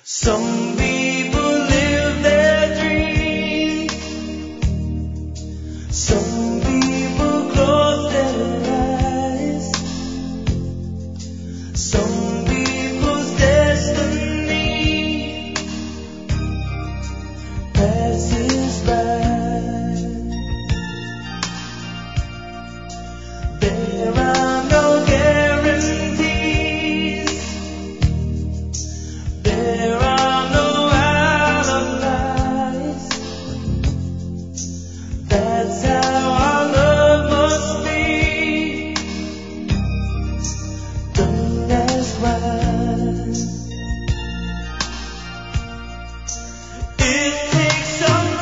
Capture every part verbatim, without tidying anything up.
Some people live their dreams. Some people close their eyes. Some people's destiny passes by. There are no guarantees. There are no alibis. That's how our love must be. Don't ask why. It takes some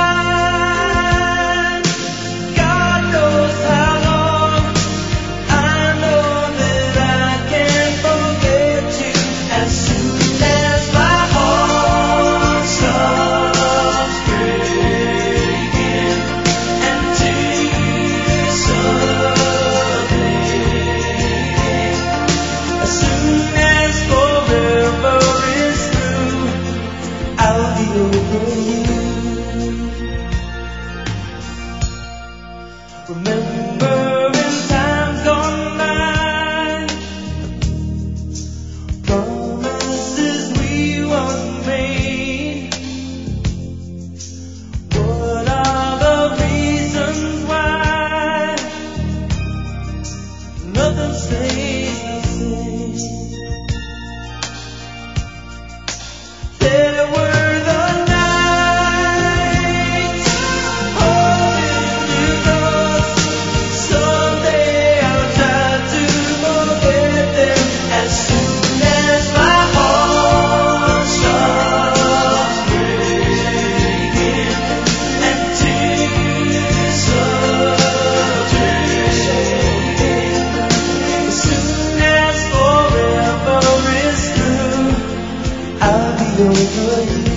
time. God knows how long. I know that I can't forget you as soon as my heart stops breaking and tears start bleeding. As soon as forever is through, I'll be over you. Remember in times gone by, promises we once made. What are the reasons why nothing stays the same? There were the nights holding you close. Someday I'll try to forget them as soon as my heart stops breaking and tears start draining. As soon as forever is through, I'll be over you.